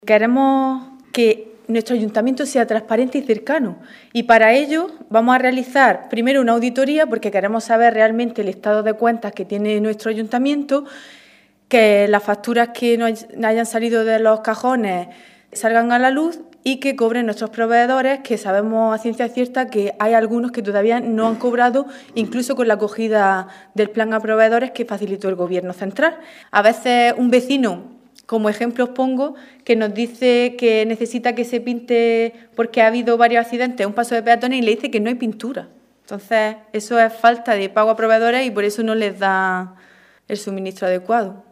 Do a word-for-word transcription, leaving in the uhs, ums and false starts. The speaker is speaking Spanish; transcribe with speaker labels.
Speaker 1: Queremos que nuestro ayuntamiento sea transparente y cercano y para ello vamos a realizar primero una auditoría porque queremos saber realmente el estado de cuentas que tiene nuestro ayuntamiento, que las facturas que no hayan salido de los cajones salgan a la luz y que cobren nuestros proveedores, que sabemos a ciencia cierta que hay algunos que todavía no han cobrado, incluso con la acogida del plan a proveedores que facilitó el Gobierno central. A veces un vecino, como ejemplo os pongo, que nos dice que necesita que se pinte porque ha habido varios accidentes, un paso de peatones, y le dice que no hay pintura. Entonces, eso es falta de pago a proveedores y por eso no les da el suministro adecuado.